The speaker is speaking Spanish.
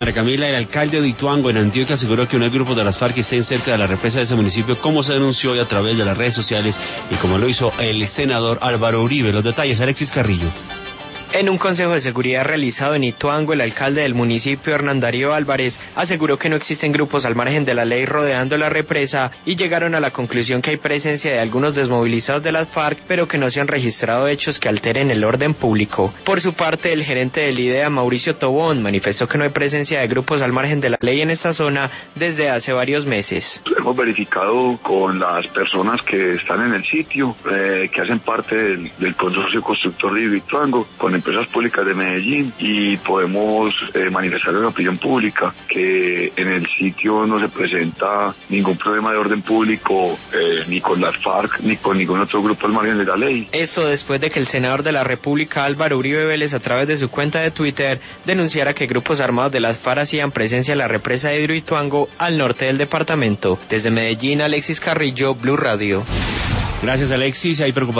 María Camila, el alcalde de Ituango, en Antioquia, aseguró que no hay grupos de las FARC que estén cerca de la represa de ese municipio, como se denunció hoy a través de las redes sociales y como lo hizo el senador Álvaro Uribe. Los detalles, Alexis Carrillo. En un consejo de seguridad realizado en Ituango, el alcalde del municipio, Hernán Darío Álvarez, aseguró que no existen grupos al margen de la ley rodeando la represa y llegaron a la conclusión que hay presencia de algunos desmovilizados de las FARC, pero que no se han registrado hechos que alteren el orden público. Por su parte, el gerente del IDEA, Mauricio Tobón, manifestó que no hay presencia de grupos al margen de la ley en esta zona desde hace varios meses. Hemos verificado con las personas que están en el sitio, que hacen parte del consorcio constructor de Ituango, con empresas públicas de Medellín, y podemos manifestar a la opinión pública que en el sitio no se presenta ningún problema de orden público, ni con las FARC ni con ningún otro grupo al margen de la ley. Esto después de que el senador de la República, Álvaro Uribe Vélez, a través de su cuenta de Twitter, denunciara que grupos armados de las FARC hacían presencia en la represa de Hidroituango, al norte del departamento. Desde Medellín, Alexis Carrillo, Blue Radio. Gracias, Alexis. Hay preocupación